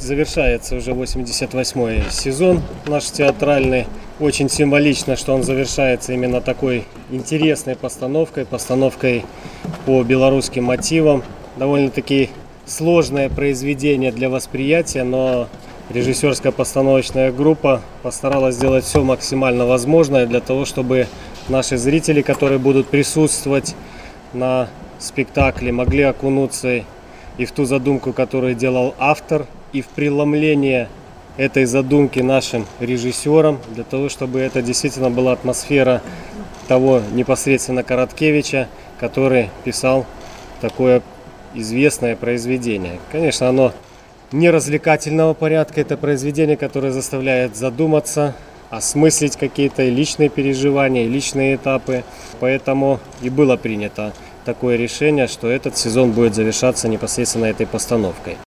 Завершается уже 88-й сезон наш театральный. Очень символично, что он завершается именно такой интересной постановкой по белорусским мотивам. Довольно-таки сложное произведение для восприятия, но режиссерская постановочная группа постаралась сделать все максимально возможное для того, чтобы наши зрители, которые будут присутствовать на спектакле, могли окунуться и в ту задумку, которую делал автор, и в преломление этой задумки нашим режиссерам, для того, чтобы это действительно была атмосфера того непосредственно Короткевича, который писал такое известное произведение. Конечно, оно не развлекательного порядка, это произведение, которое заставляет задуматься, осмыслить какие-то личные переживания, личные этапы. Поэтому и было принято такое решение, что этот сезон будет завершаться непосредственно этой постановкой.